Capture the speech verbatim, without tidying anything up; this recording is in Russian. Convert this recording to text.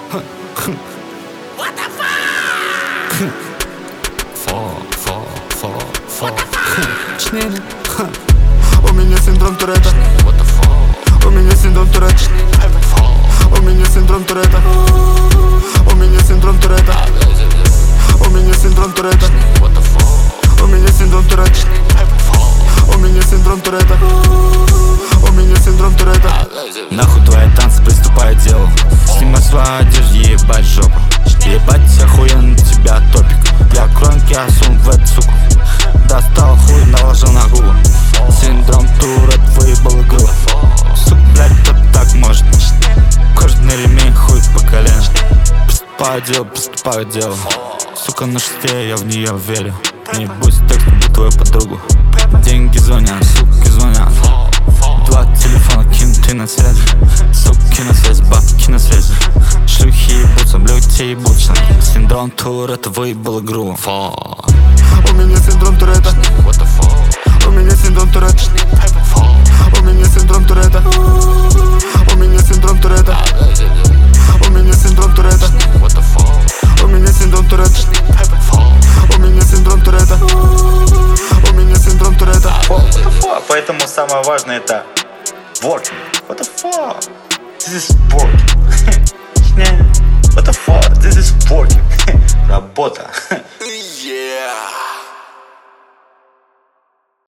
What the fuck? Fuck, fuck, fuck, fuck. У меня синдром Туретта. What the fuck? У меня синдром Туретта. У меня синдром Туретта. У меня синдром Туретта. У меня синдром Туретта. What the fuck? У меня синдром Туретта. У меня синдром Туретта. У меня синдром Туретта. Нахуй твои танцы, приступай к делу. Снимай свою одежду, ебать жопу. Ебать охуенно тебя топик. Я кронки осунул в эту суку. Достал хуй, наложил на губу. Синдром Турет выебал игру. Сука, блядь, кто так может? Кожаный ремень, хуй по колено. Приступаю к делу, приступаю к делу. Сука на шесте, я в нее верю. Не будь так, люблю твою подругу. Деньги звонят, суки звонят. Два телефона кинуты на связи. Суки на связи, бабки на связи. Шлюхи ебутся, блюдьте ебутся. Синдром Туретта выебал игру. У меня синдром Туретта. What the fuck? У меня синдром Туретта. У меня синдром Туретта. У меня синдром Туретта. У меня синдром Туретта. What the fuck? У меня синдром Туретта. У меня синдром Туретта. У меня синдром Туретта. Поэтому самое важное это working. What the fuck? This is working. What the fuck? This is working. Работа. Yeah.